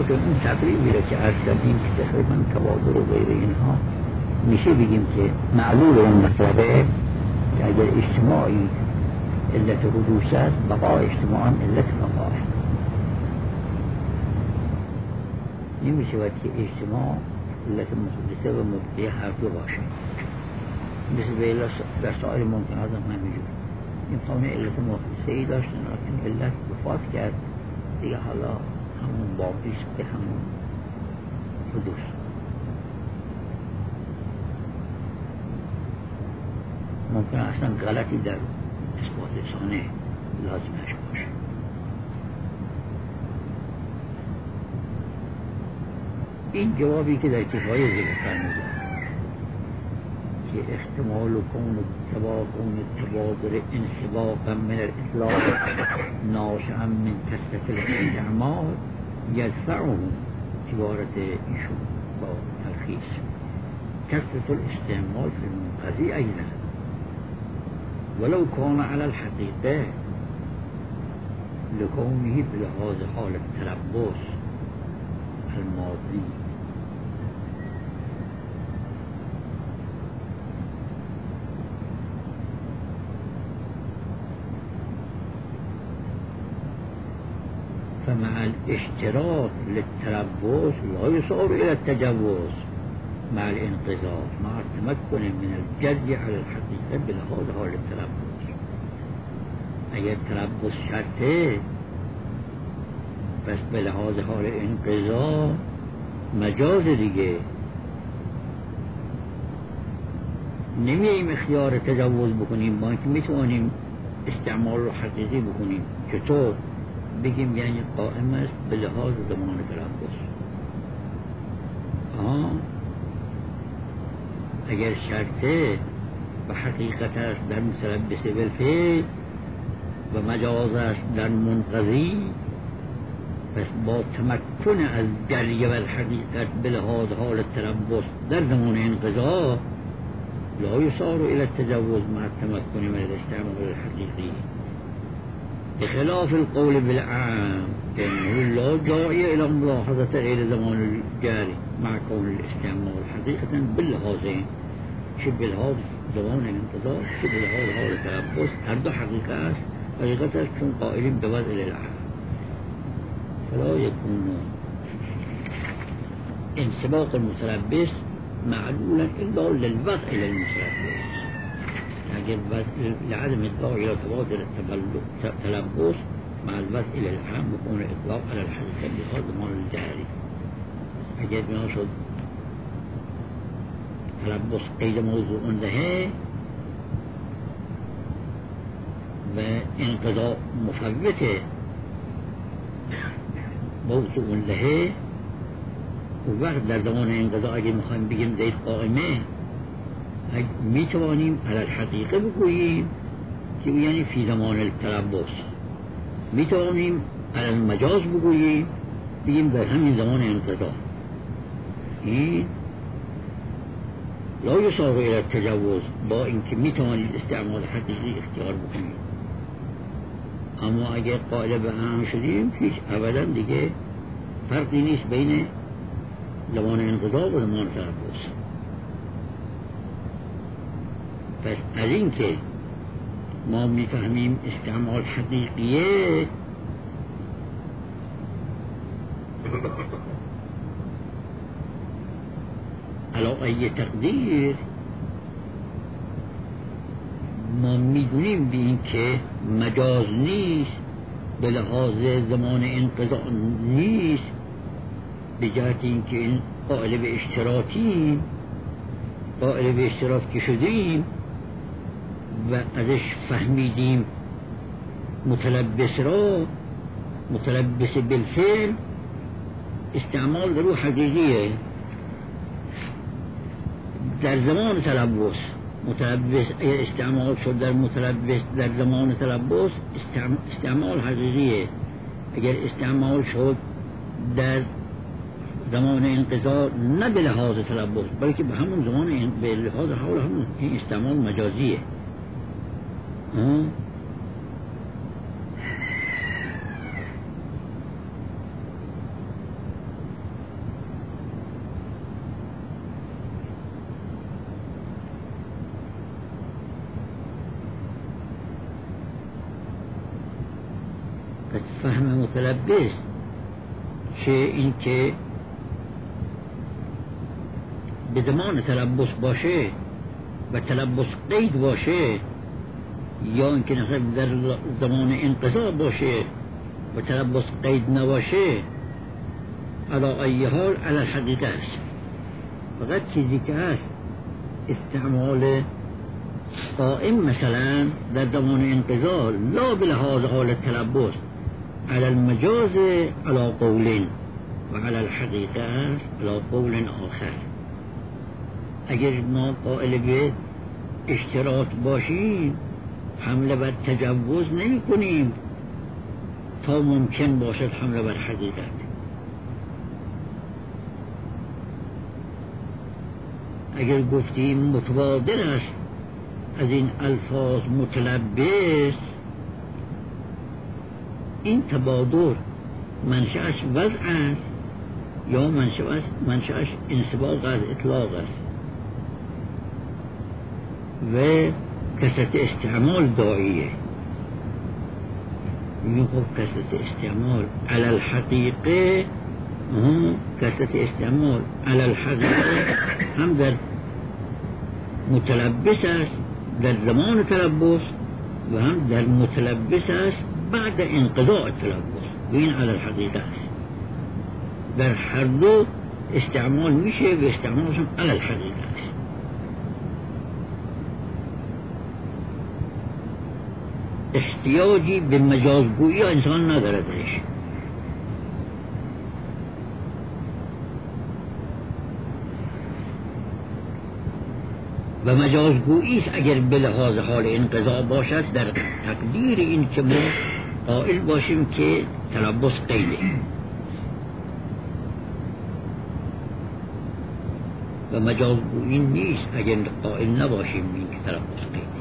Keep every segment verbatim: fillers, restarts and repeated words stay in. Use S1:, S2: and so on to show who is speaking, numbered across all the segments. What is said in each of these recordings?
S1: که اون تقریبی را که عرض کردیم که تقریبا تبادر و غیر اینها میشه بگیم که معلول اون مطلبه که اگر اجتماعی علت حدوث است بقای اجتماعا علت بقای نمیشه باید که اجتماع علت محدثه و مبدعه هر دو باشه مثل به در سایر ممکنات هم همینجور این خانه علت محدثه ای داشتن لیکن علت وفات کرد دیگه حالا همون باقیست به همون حدوث ممکن اصلا غلطی در اثبات سانه لازمش باشه. این جوابی که در کفایه ذکر فرموده که احتمال و کون و تواقع تبادر انسباقا من الاطلاق ناشئا من کثرت الاستعمال یدفعه عبارت ایشون با تلخیص کثرت الاستعمال فی المنقضی ایضا ولو كان على الحقيقة لكونه بلحاظ حال التلبس الماضي فمع الاشتراك للتلبس لا يصار إلى التجوز مع الانقضاء مع التمكن من الجري على الحقيقة بلحاظ حال التلبس اگر تلبس شرطه پس به لحاظ حال انقضاء مجاز دیگه نمیاییم اختیار تجاوز بکنیم با اینکه میتونیم استعمال رو حقیقی بکنیم چطور بگیم یعنی قائم است به لحاظ زمان تلبس آه اگر شرطه و حقیقت است در متلبس بالفعل و مجاز است در منقضی پس با تمکن از جریه و الحقیقت به لحاظ حال تلبس در زمان انقضا لا یصار الى التجوز مع التمكن من الاستعمال الحقیقی بخلاف القول بالعام كأنه لا جائع إلى ملاحظة غير زمان الجاري مع كون الاستعمال حقيقة باللحاظين شبه باللحاظ زمان الانتظار شبه باللحاظ حال التلبس هر دو حقيقة است حقيقة است چون قائلين بوضع للعام فلا يكون انسباق المتلبس معلولا إلا للوضع للمتلبس اگر لعدم اطلاق الى تبادل التلبس مع الوضع الى العام بكون اطلاق على الحقيقة بهذا زمان الجاري اگر بنا شد تلبس قید موضوع له و انقضاء مفوت موضوع له و وقت در زمان انقضاء اگر میخوایم بگیم زید قائمه می توانیم على الحقیقه بگوییم که یعنی فی زمان التلبس می توانیم على المجاز بگوییم بگیم در همین زمان انقضا این لا یصار الى التجوز با اینکه می توانید استعمال حقیقی اختیار بکنید اما اگر قائل به هم شدیم هیچ ابدا دیگه فرقی نیست بین زمان انقضا و زمان تلبس پس از این که ما میفهمیم استعمال حقیقیه علا ای تقدیر ما میدونیم به این که مجاز نیست به لحاظ زمان انقضاء نیست به جهت این که این قائل به اشتراکیم قائل به اشتراک که شدیم و ازش فهمیدیم متلبس را متلبس بالفعل استعمال در او حقیقیه در زمان تلبس متلبس استعمال شد در متلبس در زمان تلبس استعمال حقیقیه اگر استعمال شد در زمان انقضا نه به لحاظ تلبس بلکه به همون زمان به لحاظ حال همون این استعمال مجازیه فهم متلبس چه این که به زمان تلبس باشه و تلبس قید باشه، یا اینکه در زمان انقضا باشه و تلبس قید نباشه، علی ای حال علی الحقیقه است. فقط چیزی که هست استعمال قائم مثلا در زمان انقضا لا بلحاظ حال تلبس علی المجاز علی قول و علی الحقیقه علی قول آخر. اگر ما قائل به اشتراط باشیم حمله بر تجوز نمی کنیم تا ممکن باشد حمله بر حقیقت. اگر گفتیم متبادر است از این الفاظ متلبس، این تبادر منشأش وضع است یا منشأش منشأش انسباق از اطلاق است و کثرت استعمال داعیه. این خب کثرت استعمال علی الحقیقه، هم کثرت استعمال علی الحقیقه هم در متلبس است در زمان تلبس و هم در متلبس است بعد انقضاء تلبس و این علی الحقیقه است. در هر دو استعمال میشه و استعمالشون علی الحقیقه است. احتیاجی به مجازگویی انسان نداردش. و مجازگویی است اگر به لحاظ حال انقضا باشد در تقدیر این که ما قائل باشیم که تلبس قیده، و مجازگویی نیست اگر قائل نباشیم این که تلبس قیده.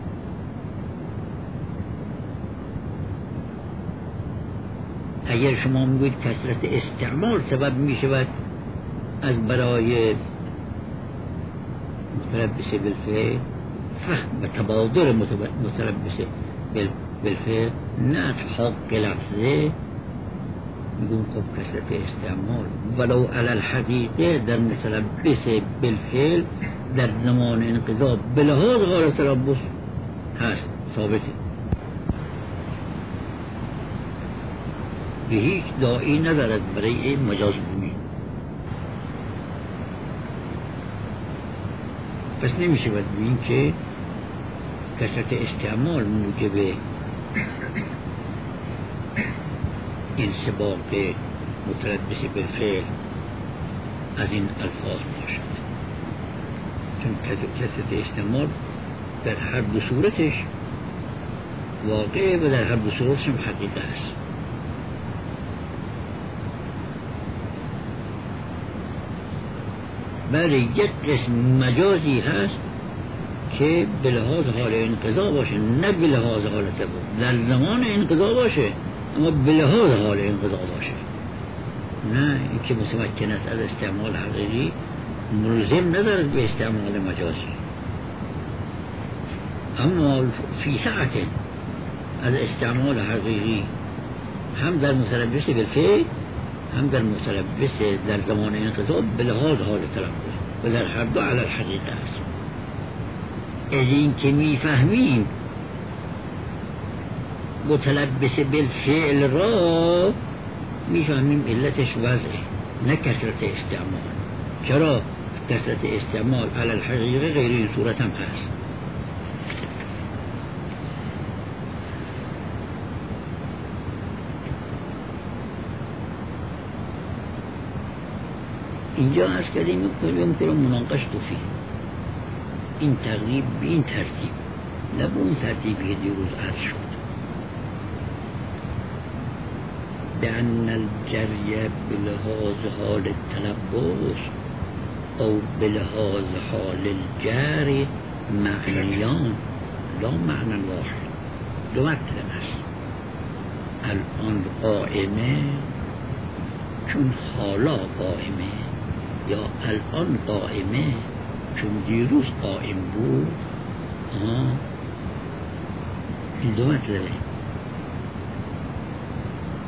S1: اگر شما میگوید کثرت استعمال سبب می شود از برای متلبس بالفعل فهم و تبادر متلبس بالفعل نه حق لفظه، میگون خب کثرت استعمال ولو علی الحقیقه در متلبس بالفعل در زمان انقضا بلحاظ حال تلبس هست، ثابته. به هیچ داعی ندارد برای مجازگویی. پس نمیشه باید بگیم که کثرت استعمال موجب انسباق متلبس بالفعل از این الفاظ باشد، چون کثرت استعمال در هر دو صورتش واقع و در هر دو صورتش هم حقیقه است. بله، یک قسم مجازی هست که به لحاظ حال انقضا باشه، نه به لحاظ حال تبادر. در زمان انقضا باشه اما به لحاظ حال انقضا باشه، نه اینکه متمکن است از استعمال حقیقی ملزم ندارد به استعمال مجازی. اما فی ساعت از استعمال حقیقی هم در متلبس بالفعل هم در متلبس در زمان انقضا به لحاظ حال تلبس و در هر دو علی الحقیقه است. از این که میفهمیم متلبس بالفعل را میفهمیم علتش وضعه نه کثرت استعمال. چرا؟ کثرت استعمال علی الحقیقه غیر این صورت هم هست. اینجا عرض کردیم که مناقش توفی این تقریب به این ترتیب، نه به اون ترتیبی که دیروز عرض شد. بأن الجری بلحاظ حال التلبس او بلحاظ حال الجری معنیان لا معنی واحد. دو مطلب است. الان قائمه چون حالا قائمه، یا الان قائمه چون دیروز قائم بود. آه. این دو مطلبه.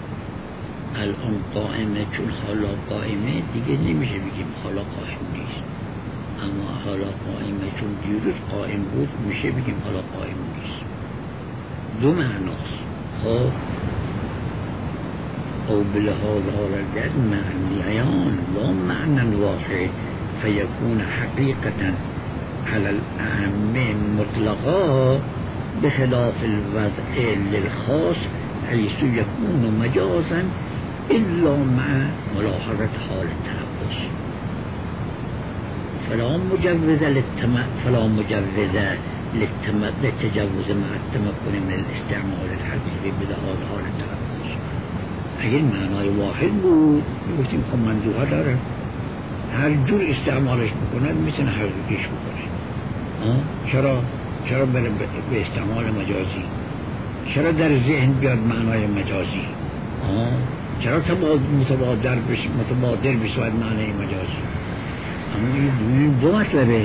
S1: الان قائمه چون حالا قائمه دیگه نمیشه بگیم حالا قائم نیست، اما حالا قائمه چون دیروز قائم بود میشه بگیم حالا قائم نیست. دو معناست. خب او بلحاظ حالت معنیان لا معنی واحد فیکون حقیقتا على الأعم مطلقا بخلاف الوضع للخاص حيث يكون مجازا إلا مع ملاحظة حال التلبس فلا مجوز للتم... فلا مجوز للتم... للتجوز مع التمكن من الاستعمال الحقيقي بلحاظ حال التلبس. اگر معنای واحد بود گفتیم خب منظوره داره، هر جور استعمالش بکنه میتونه حقیقیش بکنه. چرا؟ چرا بره به استعمال مجازی؟ چرا در ذهن بیاد معنای مجازی؟ آه. چرا متبادر بشه متبادر بشه معنای مجازی؟ اما این دو مطلبه.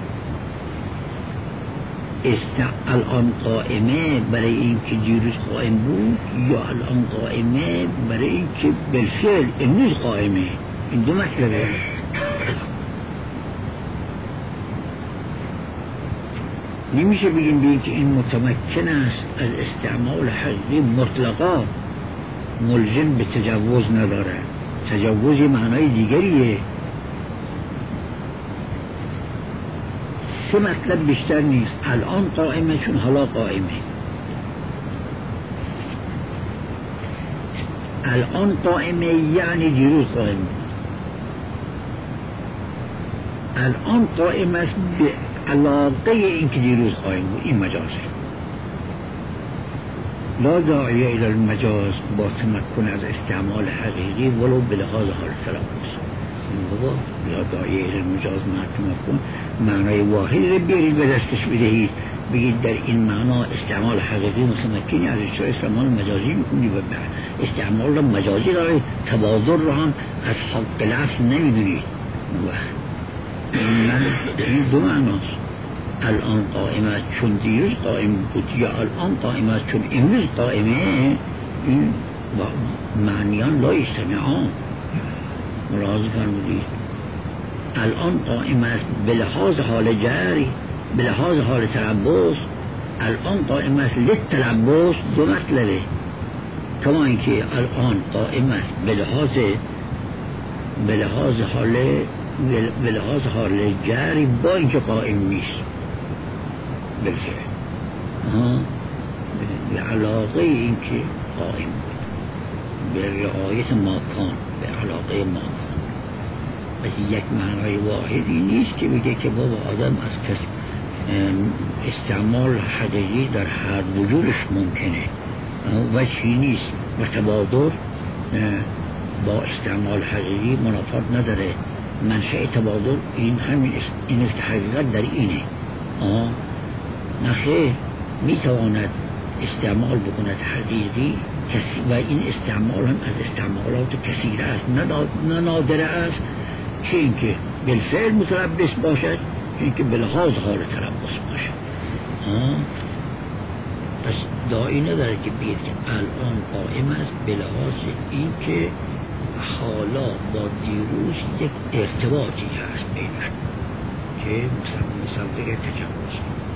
S1: است الان قائمه برای این که دیروز قائم بود، یا الان قائمه برای این که بالفعل امروز قائمه. این دو مطلبه. نمیشه بگیم بگیم که این متمکن است از استعمال حقیقی مطلقا، ملزم به تجوز نداره. تجوز یه معنای دیگریه. سه مطلب بیشتر نیست. الان قائمه چون حالا قائمه. الان قائمه یعنی دیروز قائمه. الان قائمه است به علاقه این که دیروز قائم بود. این مجازه. لا داعی الى المجاز با تمکن از استعمال حقیقی ولو بلحاظ حال تلبس. بابا لا داعی الى المجاز مع تمکن معنای واحد رو بیارید به دستش بدهید، بگید در این معنا استعمال حقیقی متمکنی از استعمال مجازی میکنی و استعمال رو مجازی داره، تبادر رو هم از حق لفظ نمیدونید. من این دو معناست. الان قائمه چون دیروز قائم بود یا الان قائمه چون امروز قائمه، این معنیان لا یجتمعان. ملاحظه فرمودید. الان قائمه است به لحاظ حال جری، به لحاظ حال تلبس. الان قائمه است للتلبس. دو مطلبه. کما اینکه الان قائمه است به لحاظ به لحاظ حال به لحاظ حال جری با اینکه قائم نیست بالفعل، به علاقه این که قائم بود، به رعایت ماکان، به علاقه ماکان. پس یک معنای واحدی نیست که بگه که بابا آدم از کس استعمال حقیقی در هر وجودش ممکنه و چی نیست و تبادر با استعمال حقیقی منافات نداره. منشأ تبادل این همین این است که حقیقت در اینه. آه نخیر، میتواند استعمال بکند حقیقی و این استعمال هم از استعمالات کثیره است، نه نادره است، چه اینکه بالفعل متلبس باشد، چه اینکه بلحاظ حال تلبس باشد. آه پس داعی نداره که بگید که الان قائم است بلحاظ این که حالا با دیروز یک ارتباطی هست بینشون که مصدق تجاوز.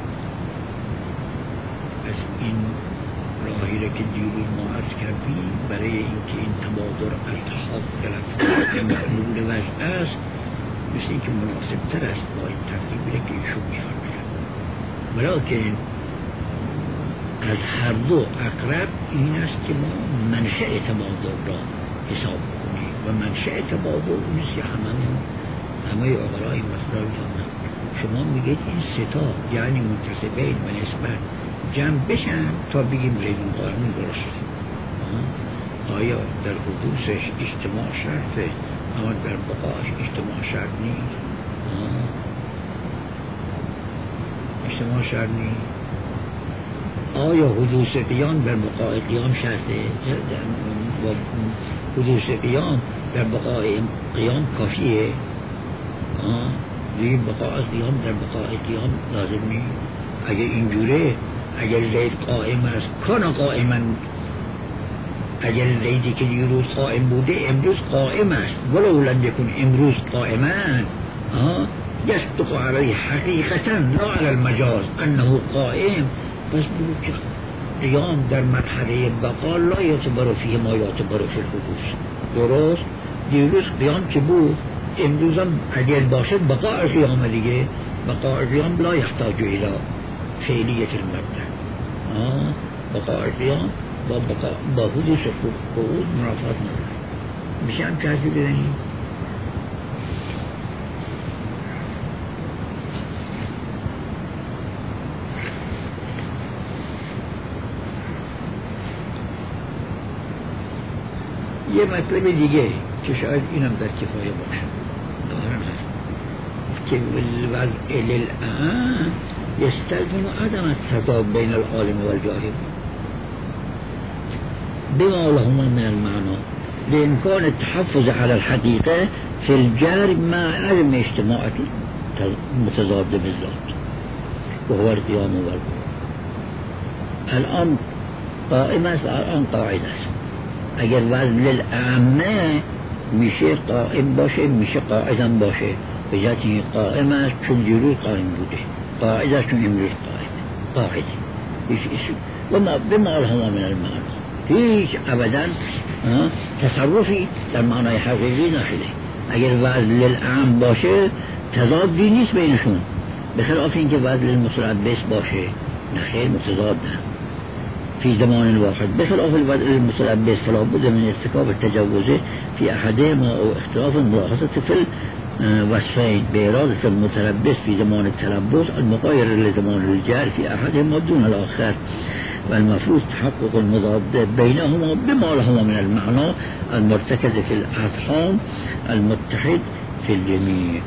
S1: پس این راهی را که دیروز ما عرض کردیم برای اینکه این تبادر التحاق گرفت محلول وضع است، مثل اینکه مناسب تر است با این ترتیبی را که ایشون میخوان بگن. ولیکن از هر دو اقرب این است که ما منشأ تبادر را حساب کنیم و منشأ تبادر نیست که همه همه اقرای مصدر فهمند. شما میگید این ستا یعنی منتسبین و نسبت جمع بشن تا بگیم ریدون قانون درست. آیا در حدوثش اجتماع شرطه اما در بقاش اجتماع شرط نیست؟ اجتماع شرط نیست. آیا حدوث قیام در بقای قیام شرطه؟ حدوث قیام در بقای قیام کافیه؟ دیگه بقای قیام در بقای قیام لازم نیست. اگر اینجوره، اگر زید قائم است کان قائما، اگر زیدی که دیروز قائم بوده امروز قائم است، ولو لم یکن امروز قائما يصدق عليه حقیقتا لا على المجاز انه قائم. پس بگو که قیام در مرحله بقا لا یعتبر فیه ما یعتبر فی الحدوث. درست؟ دیروز قیام که بود امروزم اگر باشد بقاء قیام دیگه، بقاء قیام لا یحتاج الى فعلیت المبدأ. بقاء قیام با بقاء با حدوث قعود منافات نداره. میشه هم که حضی بدنیم یه مطلب دیگه که شاید اینم در کفایه باشه دارم هست که الوضع للآن يستلزم عدم التضاد بين العالم والجاهل بما لهما من المعنى لإمكان التحفظ على الحقيقة في الجار مع علم اجتماعة متضاد بالذات وهو القيام والقعود. الآن قائم است، الآن قاعد است. اگر وزن للعامه میشه قائم باشه، میشه قاعدم باشه. به جهتی قائم است چون دیروز قائم بوده، قاعد است چون امروز قائمه. قاعده هیچ و ما بما لهما من المعنى، هیچ ابدا تصرفی در معنای حقیقی نشده. اگر وزن للعام باشه تضادی نیست بینشون، به خلاف اینکه وزن للمتلبس باشه نخیر متضادن في زمان واحد، بخلاف الوضع المتلبس فلا بد من ارتكاب التجوز في أحدهما أو اختلاف الملاحظة في الوصفين بإرادة المتلبس في زمان التلبس المغاير لزمان الجار في أحدهما دون الآخر، والمفروض تحقق المضاد بينهما بما لهما من المعنى المرتكز في الأفهام المتحد في الجميع.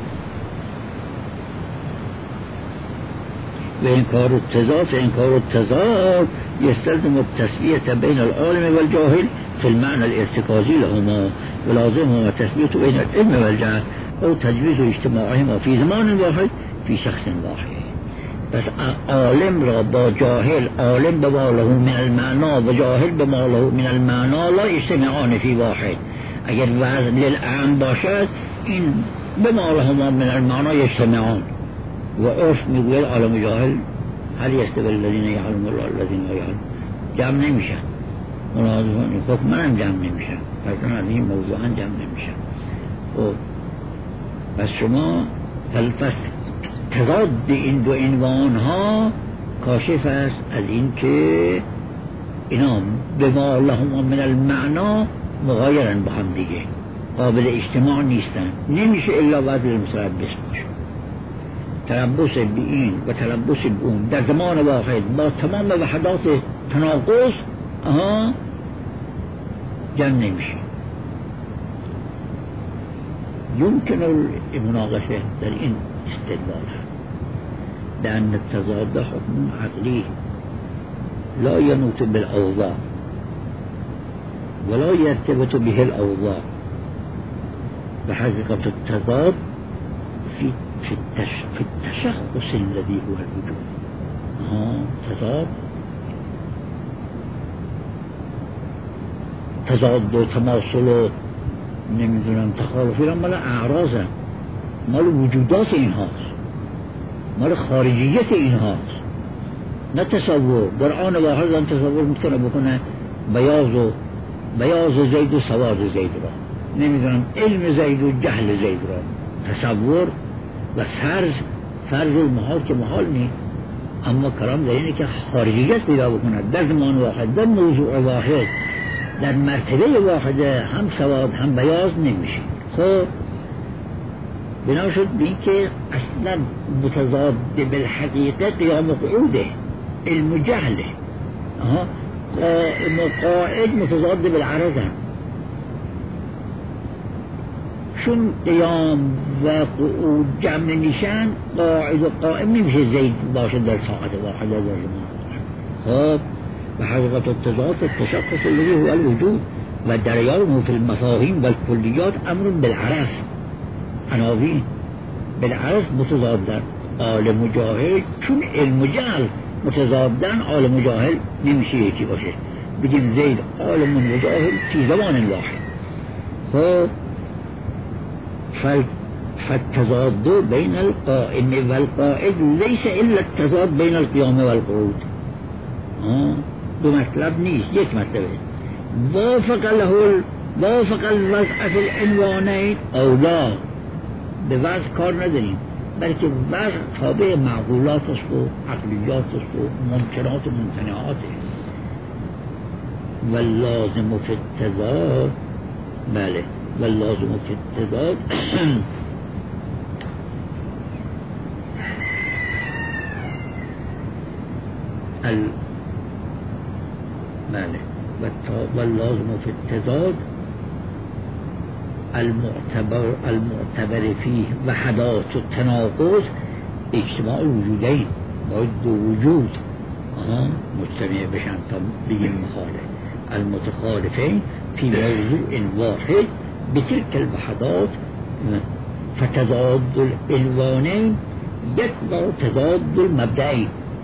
S1: وإنكار التضاد فإنكار التضاد يستلزم التسوية بين العالم والجاهل في المعنى الارتكازي لهما، ولازمهما تسوية بين العلم والجهل أو تجويز اجتماعهما في زمان واحد في شخص واحد. بس عالم را با جاهل، عالم بما له من المعنى و جاهل بما له من المعنى لا يجتمعان في واحد. اگر وزن للأعم باشد این بما لهما من المعنى يجتمعان. و عرف میگوید عالم جاهل هل یستوی الذین یعلمون الله الذین لا یعلمون، جمع نمیشن. مناظران حکم هم جمع نمیشن، پس از این موضوعا جمع نمیشن. خب پس شما پس تضاد این دو عنوان ها کاشف است از این که اینا به ما لهما من المعنا مغایرن با هم دیگه، قابل اجتماع نیستن. نمیشه الا وضع المتلبس باشه. تلبس به این و تلبس به اون در زمان واحد با تمام وحدات تناقض آها جمع نمیشه. يمكن المناقشه در این استدلال لأن التضاد حكم عقلي لا ينوط بالأوضاع ولا يرتبط به الأوضاع، وحقيقة التضاد في في في التشخص الذي هو الوجود. آه تضاد تضاد و تماثل و نمیدونم تخالفی را مال اعراضه، مال وجودات این هاست، مال خارجیت این هاست، نه تصور. در آن واحد آن تصور میتونه بکنه بیاض و بیاض زید و سواد زید را، نمیدونم علم زید و جهل زید را. تصور و فرض فرض المحال که محال نیست، اما کرام در اینه که خارجیت پیدا بکنه در زمان واحد، در موضوع واحد، در مرتبه واحده، هم سواد هم بیاض نمیشه. خب بنا شد بین که اصلا متضاد بالحقیقه قیام قعوده، علم جهله. قائد متضاد بالعرض هم، چون قیام و قعود جمع نشن قاعد و قائم نمیشه زید باشه در ساعت واحده در زمان. خب و حقیقت التضاد التشخص الذي هو الوجود و دريانه في المفاهيم والكليات امر بالعرض، عناوین بالعرض متضادن. عالم و جاهل چون علم و جهل متضادن، عالم و جاهل نمیشه یکی باشه. بگیم زید عالم و جاهل فی زمان واحد. خب فالتضاد بین القائم والقاعد لیس الا التضاد بین القیام والقعود. دو مطلب نیست، یک مطلبه. وافق له وافق الوضع فی العنوانین او لا، به وضع کار نداریم، بلکه وضع تابع معقولاتش و عقلیاتش و ممکنات و ممتنعاته. واللازم فی التضاد، بله واللازم فی التضاد ال بله واللازم فی التضاد المعتبر المعتبر فيه وحدات و تناقض اجتماع وجودین، باید دو وجود مجتمع بشن تا بگیم مخالف. المتخالفین فی موضوع واحد بتلك الوحدات فتضاد الالوانین یتبع تضاد المبدئین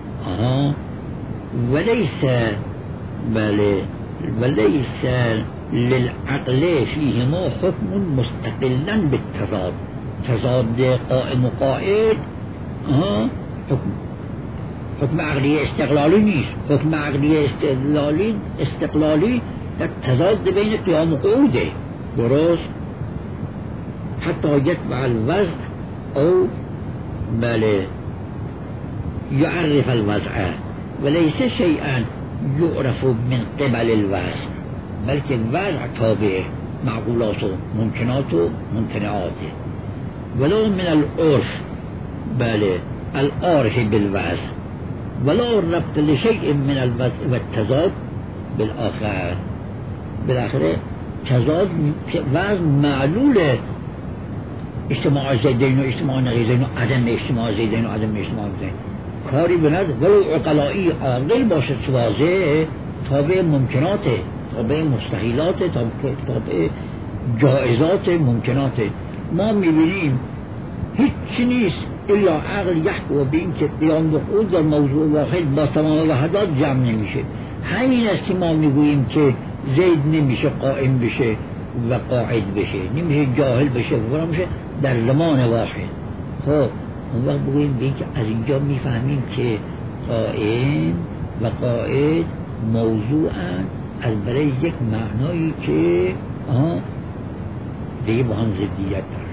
S1: وليس بل وليس للعقل فيهما حكم مستقلا بالتضاد. تضاد قائم وقائد ها حكم حكم عقلی استقلالی نیست، حكم عقلی استقلالی استقلالی در تضاد بین قیام و قعوده، درست؟ حتی یتبع الوضع او بله يعرف الوضع وليس شيئا يعرف من قبل الوضع، بلکه وضع تابع معقولات و ممکنات و ممتنعاته. ولو من العرف بله العارف بالوضع ولا ربط لشيء من الوضع والتضاد بالآخر. بالاخره تضاد وضع معلوله، اجتماع زیدین و اجتماع نقیضین و عدم اجتماع زیدین و عدم اجتماع زیدین کاری بند، ولو عقلایی عاقل باشد واضح تابع ممکناته، تابع مستحیلاته، تابع جائزات ممکناته. ما میبینیم هیچ نیست الا عقل یحکم به این که قیام و قعود در موضوع واحد با تمام وحدات جمع نمیشه. همین است که ما میگوییم که زید نمیشه قائم بشه و قاعد بشه، نمیشه جاهل بشه و فرا بشه در زمان واحد. خب اون وقت بگوییم به که از اینجا میفهمیم که قائم و قاعد موضوعاً از برای یک معنایی که آه دیگه با هم زدیت داره.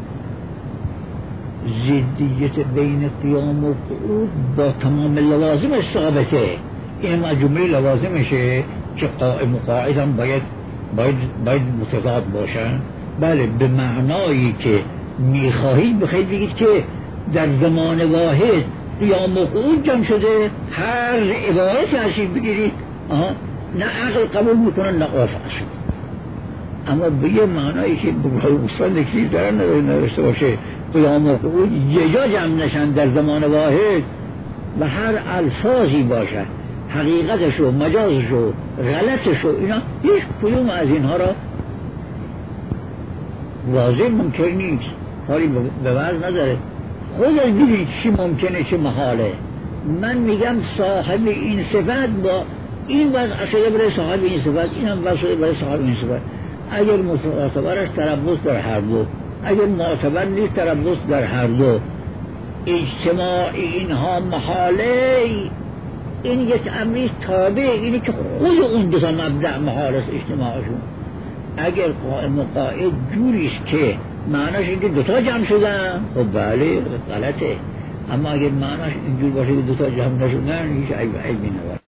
S1: زدیت بین قیام و قعود با تمام لوازم ثابته. این هم جمله لوازمشه که قائم و قاعد هم باید باید باید متضاد باشن. بله به معنایی که میخواهید بخواهید بگید که در زمان واحد قیام و قعود جمع شده، هر عبارت هستید بگیرید آها نه عقل قبول میکنن نه عرف شد، اما به یه معنایی که بگوستان نکسیز دارن نداشته باشه قیام و قعود یه جا جمع نشن در زمان واحد و هر الفاظی باشه حقیقتش و مجازش و غلطش و اینا هیچ کدوم از اینها را واضح ممکن نیست، کاری به وضع نداره. خودت ببینید چی ممکنه چی محاله. من میگم صاحب این صفت با این وضع شده برای صاحب این صفت، این هم وضع شده برای صاحب این صفت. اگر معتبرش تربص در هر دو، اگر معتبر نیست تربص در هر دو، اجتماع اینها محاله. این یک امری تابع اینه که خود اون دو تا مبدأ محال است اجتماعشون. اگر قائم و قاعد جوریست که معناش اینکه دوتا جمع شدن، خب بله غلطه، اما اگر معناش اینجور باشه که دوتا جمع نشدن هیچ عیبی نداره.